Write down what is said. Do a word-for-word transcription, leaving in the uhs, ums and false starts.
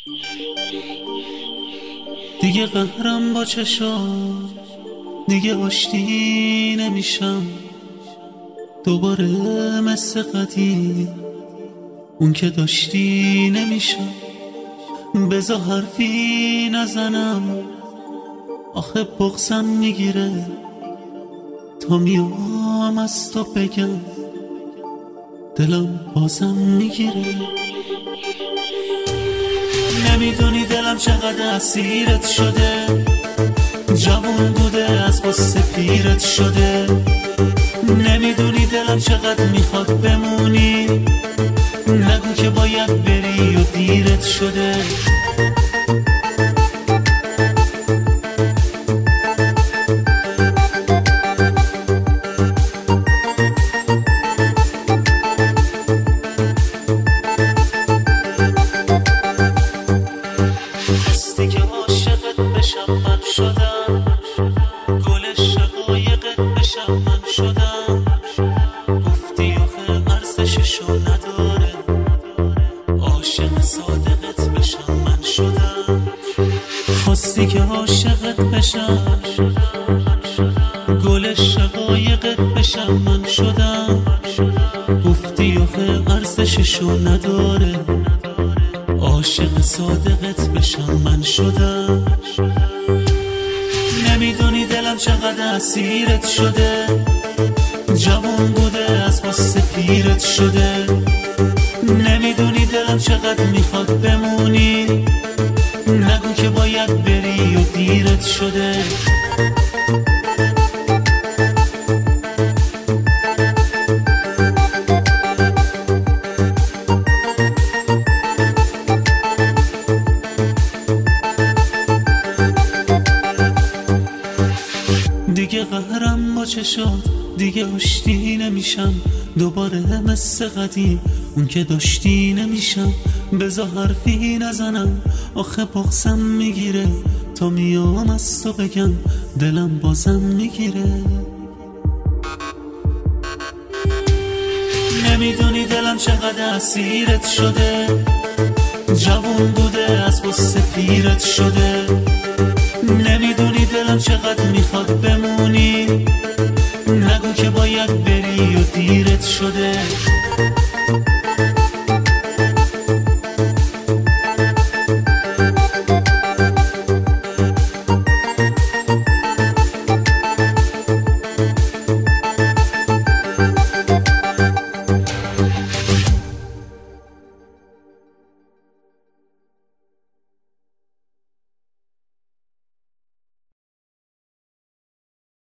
دیگه قهرم با چشام، دیگه آشتی نمیشم دوباره مثل قدیم، اون که داشتی نمیشم. بذار حرفی نزنم آخه بغضم میگیره تا میام از تو بگم دلم بازم میگیره. نمیدونی دلم چقدر اسیرت شده، جوون بوده از غصه پیرت شده. نمیدونی دلم چقدر میخواد بمونی، نگو که باید بری و دیرت شده. هستی که عاشقت بشم من شدم، گل شقایقت بشم من شدم. گفتی آخه ارزششو نداره، عاشق صادقت بشم من شدم. خواستی که عاشقت بشم، گل شقایقت بشم من شدم. گفتی آخه ارزششو نداره، عاشق صادقت بشم من شدم. نمیدونی دلم چقدر اسیرت شده، جوان بوده از غصه پیرت شده. نمیدونی دلم چقدر میخواد بمونی، نگو که باید بری و دیرت شده. دیگه قهرم با چشات، دیگه آشتی نمیشم دوباره مثل قدیم، اون که داشتی نمیشم. بذار حرفی نزنم آخه بغضم میگیره تا میام از تو بگم دلم بازم میگیره. نمیدونی دلم چقدر اسیرت شده، جوون بوده از غصه پیرت شده. نمیدونی دلم چقدر میخواد بمونی، نگو که باید بری و دیرت شده.